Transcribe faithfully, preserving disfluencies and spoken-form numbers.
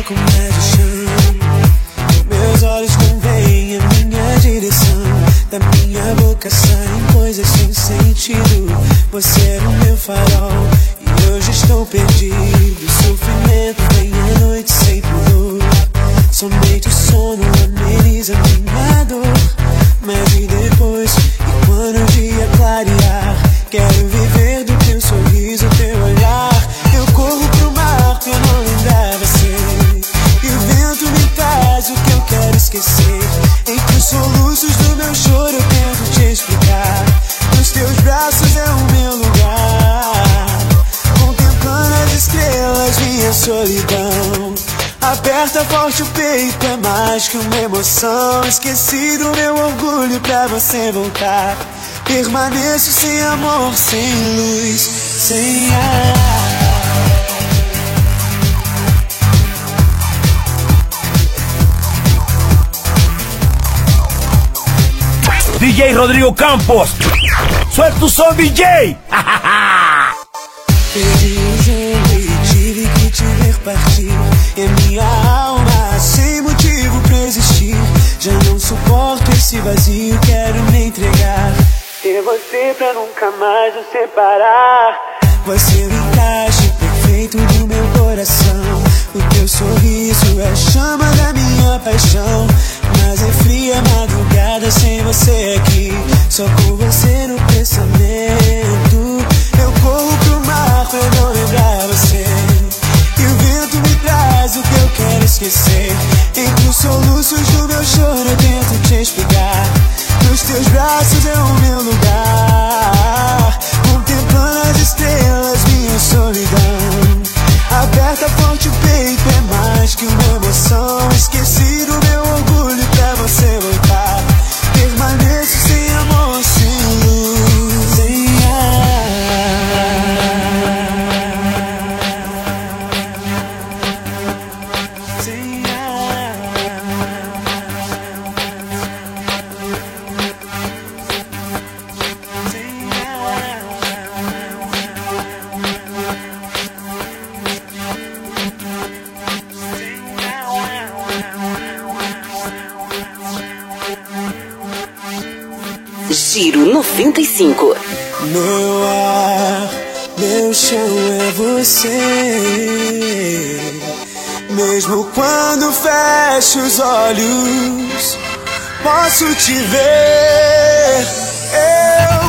com pé de chão. Meus olhos não veem a minha direção. Da minha boca saem coisas sem sentido. Você era o meu farol e hoje estou perdido. O sofrimento vem à noite sem pudor. Somente o sono ameniza minha dor. Mas e depois, e quando o dia clarear, quero viver do teu sorriso, teu olhar. Eu corro pro mar pra não lembrar você, e o vento me traz o que eu quero esquecer. Entre os soluços do meu choro eu tento te explicar. Nos teus braços é o meu lugar, contemplando as estrelas, minha solidão. Aperta forte o peito, é mais que uma emoção. Esqueci do meu orgulho pra você voltar. Permaneço sem amor, sem luz, sem ar. D J Rodrigo Campos, suelta o som, D J! Perdi o jogo e tive que te ver partir. E a minha alma sem motivo pra existir. Já não suporto esse vazio, quero me entregar. Ter você pra nunca mais nos separar. Você é o encaixe perfeito do meu coração. O teu sorriso é a chama da minha paixão. Mas é fria madrugada sem você aqui. Só com você no pensamento. Eu corro pro mar pra não lembrar você, e o vento me traz o que eu quero esquecer. Entre os soluços do meu choro eu tento te explicar. Nos teus braços é o meu lugar, contemplando as estrelas, minha solidão. Aperta forte o peito, é mais que uma emoção. Esqueci do meu orgulho pra você voltar. Permaneço sem amor, sem luz, sem Giro noventa e cinco. Meu ar, meu chão é você. Mesmo quando fecho os olhos, posso te ver. Eu